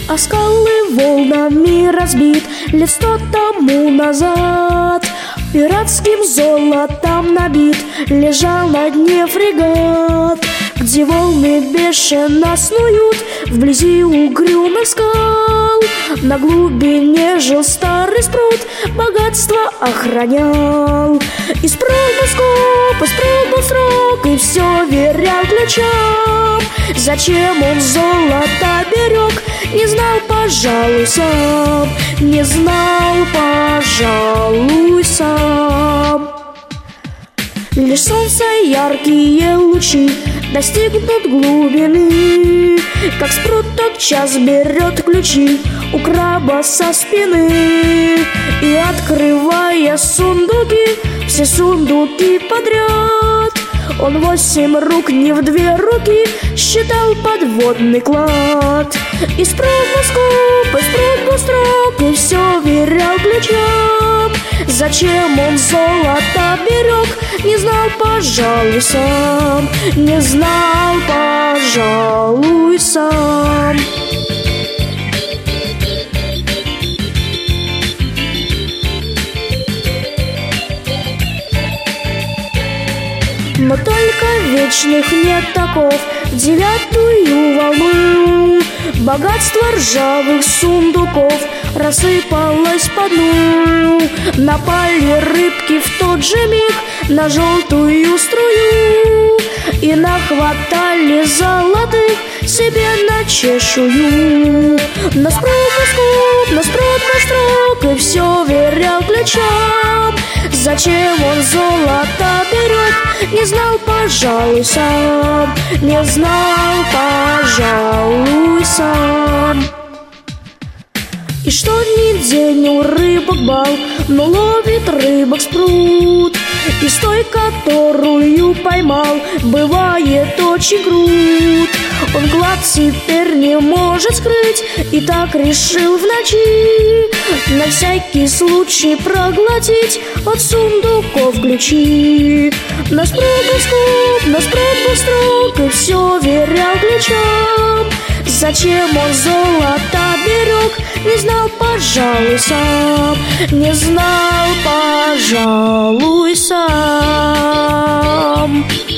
А скалы волнами разбит лет 100 тому назад. Пиратским золотом набит лежал на дне фрегат, где волны бешено снуют вблизи угрюмых скал. На глубине жил старый спрут, богатство охранял. И спрыгнул скоп, и спрыгнул срок, и все верял ключам. Зачем он золото берег, не знал, пожалуй, сам. Не знал, пожалуй, сам. Лишь солнца яркие лучи достигнут глубины, как спрут тотчас берет ключи у краба со спины. И, открывая сундуки, все сундуки подряд, он 8 рук, не в 2 руки, считал подводный клад. И спрыгнул скоп, и спрыгнул строк, и все верял ключам. Зачем он золото берег, не знал, пожалуй, сам. Не знал, пожалуй, сам. Но только вечных нет оков в 9-ю волну. Богатство ржавых сундуков рассыпалось по дну. Напали рыбки в тот же миг на желтую струю и нахватали золотых себе на чешую. На спрыгнул скоп, на спрыгнул строк, и все верял ключам. Зачем он золото берег, не знал, пожалуй, сам. Не знал, пожалуй, сам. И что ни день у рыбок бал, но ловит рыбок спрут. И с той, которую поймал, бывает очень крут. Он глаз теперь не может скрыть, и так решил в ночи на всякий случай проглотить от сундуков ключи. На спрыгнул скоп, на спрыгнул строк, и все верял ключам. Зачем он золото берег, не знал, пожалуй, сам. Не знал, пожалуй, сам.